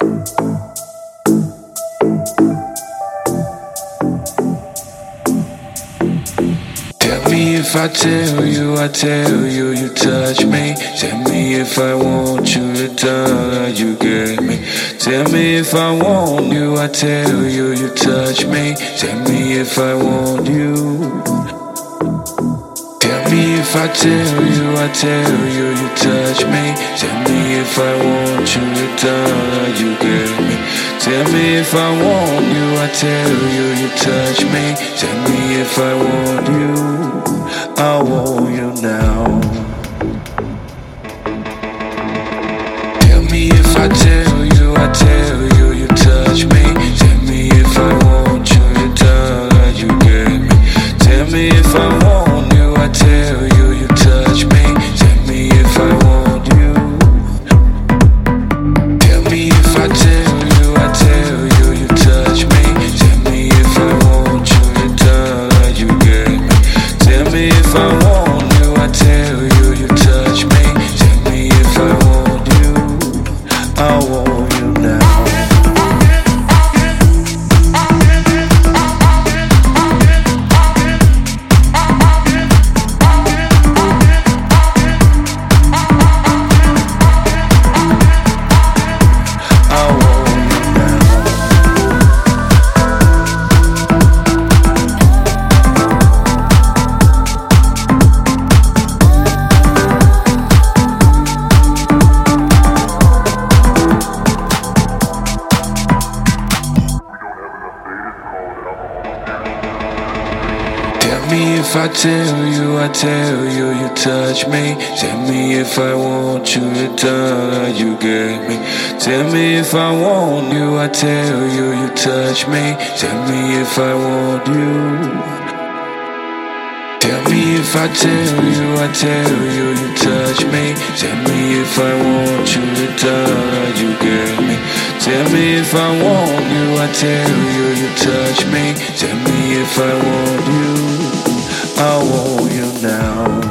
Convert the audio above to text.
Tell me if I tell you, you touch me. Tell me if I want you to turn, you get me. Tell me if I want you, I tell you, you touch me. Tell me if I want you. Tell me if I tell you, you touch me. Tell me if I want you to turn, you get me. Tell me if I want you, I tell you, you touch me. Tell me if I want you, I want you now. Tell me if I tell you, you touch me. Tell me if I want you to turn, you get me. Tell me if I want you, I tell you, you touch me. Tell me if I want you. Tell me if I tell you, you touch me. Tell me if I want you to turn, you get me. Tell me if I want you, I tell you, you touch me. Tell me if I want you, I want you now. Tell me if I tell you, you touch me. Tell me if I want you to turn, you get me. Tell me if I want you, I tell you, you touch me. Tell me if I want you. Tell me if I tell you, you touch me. Tell me if I want you to turn, you get me. Tell me if I want you, I tell you, you touch me. Tell me if I want you, I want you now.